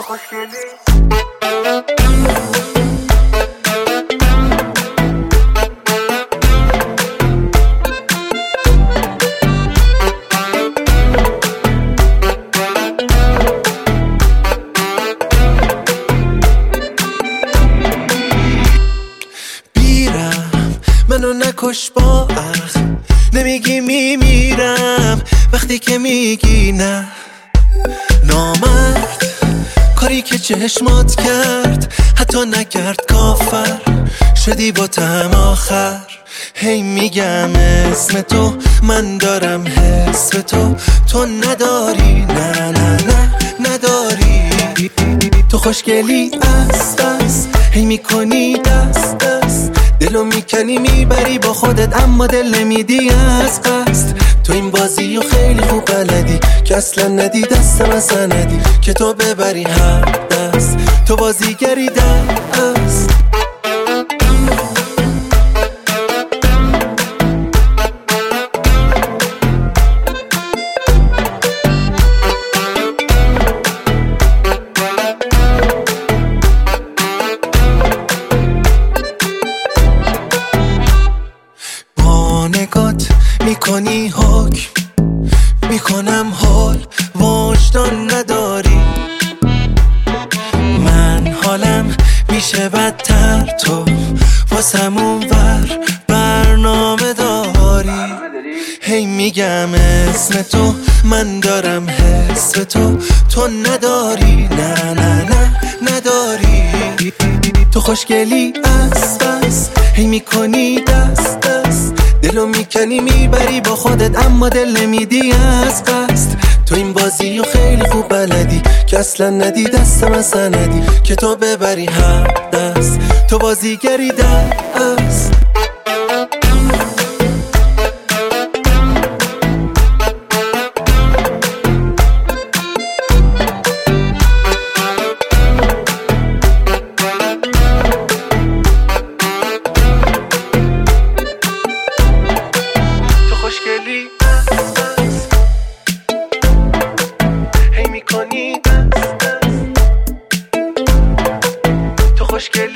خوشگلی منو نکش با عقل، نمیگی میمیرم وقتی که میگی نه. نامرد کاری که چشمات کرد حتی نکرد، کافر شدی با طعم آخر. هی میگم اسم تو، من دارم حس به تو، تو نداری، نه نه نه نداری. تو خوشگلی است هی میکنی دست دست، دلو میکنی میبری با خودت اما دل نمیدی از قصد. تو این بازی و خیلی خوب بلدی که اصلا ندی دستم اصلا ندی که تو ببری هر دست. تو بازیگری دست نگات میکنی حکم، میکنم حال وجدان نداری. من حالم میشه بدتر، تو واسمون ور برنامه داری. هی میگم اسم تو، من دارم حس به تو، تو نداری، نه نه نه نداری. تو خوشگلی است هی میکنی دست دست، دلو میکنی میبری با خودت اما دل نمیدی از قصد. تو این بازی و خیلی خوب بلدی که اصلا ندی دستم اصلا ندی که تو ببری هر دست. تو بازیگری دست خوشگلی هی میکنی دست دست. تو خوشگلی